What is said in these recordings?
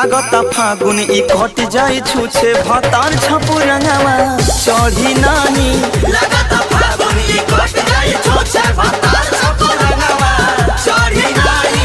लागता फागुन ई कट जाई छूछे भतार छपु रंगवा चढ़ी नाही। लागता फागुन ई कट जाई छूछे भतार छपु रंगवा चढ़ी नाही।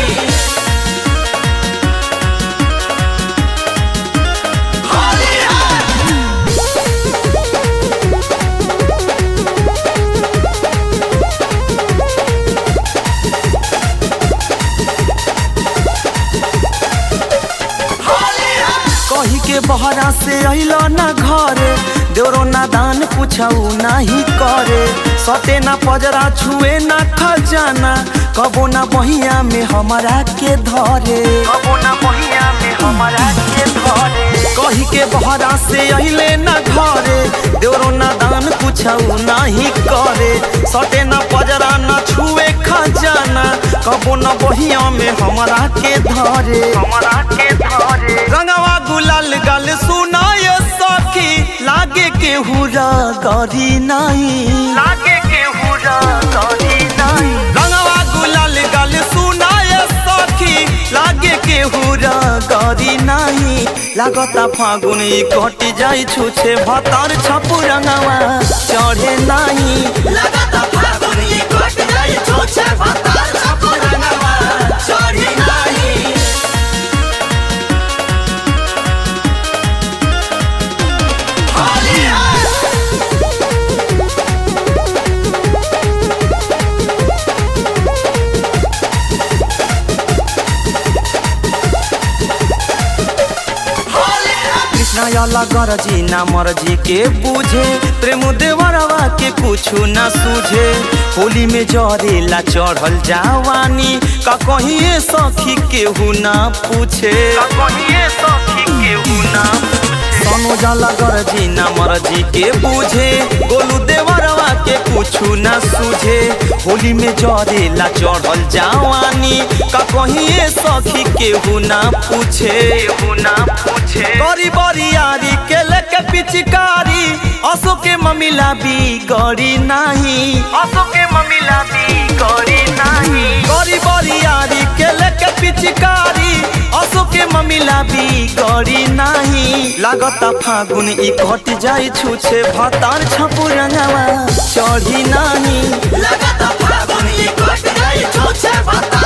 कही के बहरा से अइल ना घरे देवरो ना दान पूछाऊ नहीं करे। सटे ना पजरा छुए ना खजाना कबो ना बहिया में हमारा के धरे। कबो ना बहिया में हमारा के धरे। कही के बहरा से अइले ना घरे देवरो ना दान पूछाऊ नहीं करे। सटे ना पजरा ना छुए खजाना कबो ना बहिया में हमारा के धरे। हमारा के धरे रंगवा गुलाल गल सुनाए सखी लागे के हुरा गरी नहीं। लागे के हुरा गरी नहीं। रंगवा गुलाल गल सुनाए सखी लागे के हुरा गरी नहीं। लागता फागुन ई कट जाई छूछे भतार छपु रंगवा चढ़े नहीं। लागता फागुन ई कट जाई छूछे भतार छपु रंगवा चढ़ी नाही। कृष्णा गरजी ना मरजी के बुझे प्रेम देवरवा के कुछु ना सूझे। होली में जरेला चढ़ल जवानी का कहिए सखी केहू ना पूछे। का कहिए सखी केहू ना सोनू जाला गरजी ना मरजी के बुझे गोलू देवरवा के कुछु ना सूझे। होली में जरेला चढ़ल जवानी का कहिए सखी केहू ना पूछे। केहू ना पूछे करी बरियारी के लेके पिचकारी असो के ममिला भी गड़ी नहीं। असो के ममिला भी गड़ी नहीं। करी बरियारी के लेके पिचकारी असो के ममिला भी गड़ी नहीं। लागता फागुन ई कट जाई छूछे भतार छपु रंगवा चढ़ी नहीं। लागता फागुन ई कट जाई छूछे भतार